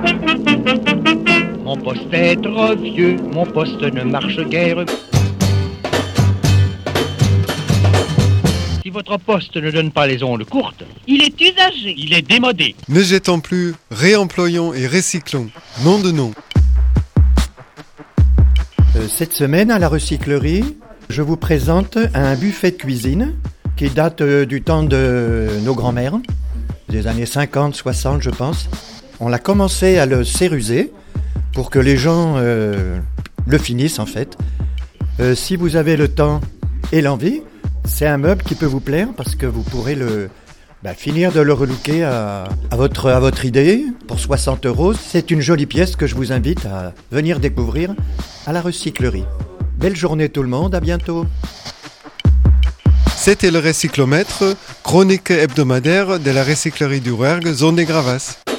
Mon poste est trop vieux, mon poste ne marche guère. Si votre poste ne donne pas les ondes courtes, Il est usagé. il est démodé. Ne jetons plus, réemployons et recyclons. Nom de nom. Cette semaine, à la recyclerie, je vous présente un buffet de cuisine qui date du temps de nos grands-mères, des années 50, 60, je pense. On a commencé à le céruser pour que les gens le finissent, en fait. Si vous avez le temps et l'envie, c'est un meuble qui peut vous plaire parce que vous pourrez finir de le relooker à votre idée pour 60 €. C'est une jolie pièce que je vous invite à venir découvrir à la recyclerie. Belle journée tout le monde, à bientôt. C'était le Recyclomètre, chronique hebdomadaire de la recyclerie du Rouergue, zone des Gravas.